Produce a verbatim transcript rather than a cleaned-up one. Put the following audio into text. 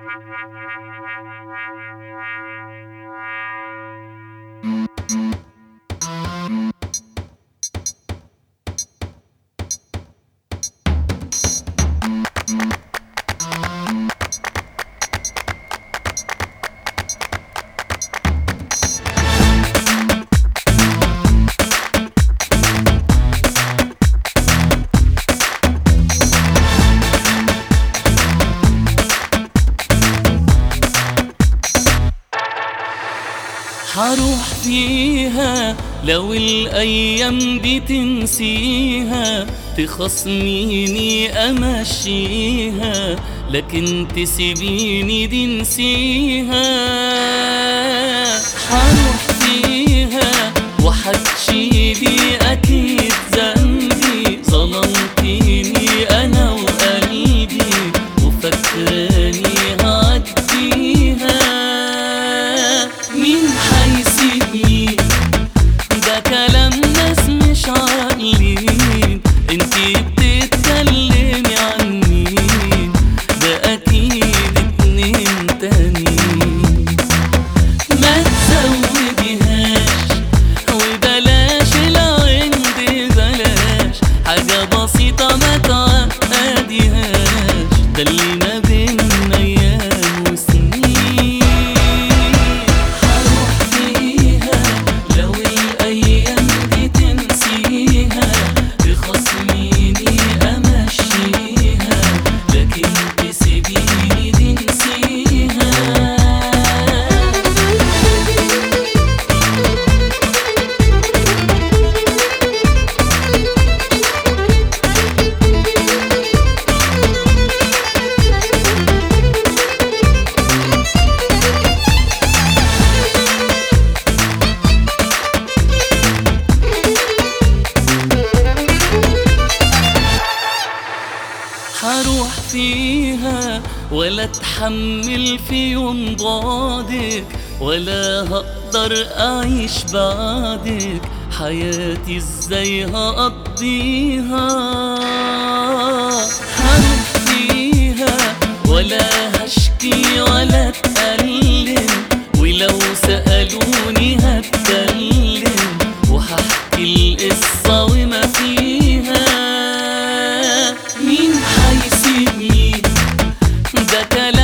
هروح فيها لو الأيام دي تنسيها، تخصميني أمشيها، لكن تسيبيني دي نسيها. هروح فيها وحتشيلي أكيد ذنبي، ظلمتيني أنا وقلبي وفكراني هعديها. مين حيسيبني؟ ده كلام ناس مش عاقلين. انتي بتتكلمي عن مين؟ ده اكيد اتنين تانيين. ما تزوديهاش وبلاش العند، بلاش حاجة بسيطة ما تعقديهاش، ده اللي ما بينا ايام وسنين. هروح فيها ولا اتحمل في يوم بعدك، ولا هقدر اعيش بعدك، حياتي ازاي هقضيها؟ هروح فيها ولا هشكي ولا اتألم، ولو سألوني هتكلم وهحكي القصة وما فيها. مين حيسيبني؟ ده كلام